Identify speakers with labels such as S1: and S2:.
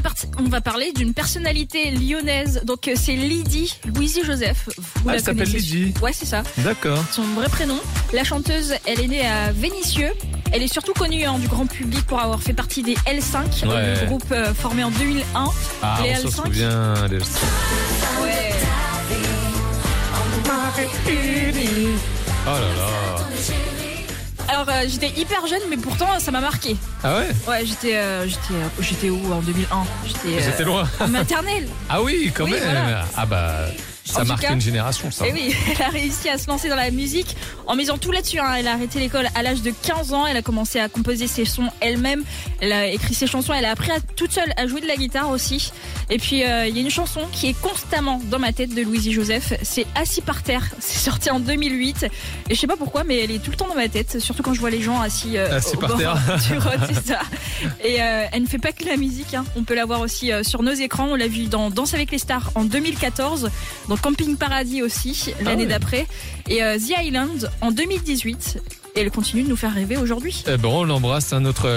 S1: on va parler d'une personnalité lyonnaise. Donc c'est Lydie, Louisie Joseph. Vous la
S2: elle s'appelle
S1: connaissez.
S2: Lydie.
S1: Ouais, c'est ça.
S2: D'accord.
S1: Son vrai prénom. La chanteuse, elle est née à Vénissieux. Elle est surtout connue du grand public pour avoir fait partie des L5,
S2: Ouais.
S1: le groupe formé en 2001.
S2: Ah,
S1: les
S2: on s'en
S1: L5.
S2: souvient.
S1: Ouais.
S2: Oh là là.
S1: Alors j'étais hyper jeune, mais pourtant ça m'a marqué.
S2: Ah ouais.
S1: Ouais, j'étais où en 2001
S2: C'était loin.
S1: en maternelle.
S2: Ah oui, quand
S1: Oui,
S2: même.
S1: voilà.
S2: Ah bah, ça
S1: En tout
S2: marque
S1: cas-
S2: une génération, ça.
S1: Et oui, elle a réussi à se lancer dans la musique en misant tout là-dessus. Elle a arrêté l'école à l'âge de 15 ans. Elle a commencé à composer ses sons elle-même. Elle a écrit ses chansons. Elle a appris toute seule à jouer de la guitare aussi. Et puis, il y a une chanson qui est constamment dans ma tête de Louisie Joseph. C'est Assis par terre. C'est sorti en 2008. Et je sais pas pourquoi, mais elle est tout le temps dans ma tête. Surtout quand je vois les gens assis
S2: Assis
S1: au
S2: par
S1: bord
S2: terre.
S1: du Rhône, c'est ça. Et elle ne fait pas que la musique. On peut la voir aussi sur nos écrans. On l'a vu dans Danse avec les stars en 2014. Dans Camping Paradis aussi, l'année
S2: ouais.
S1: d'après. Et The Island en 2018. Et elle continue de nous faire rêver aujourd'hui.
S2: Eh ben, on l'embrasse, notre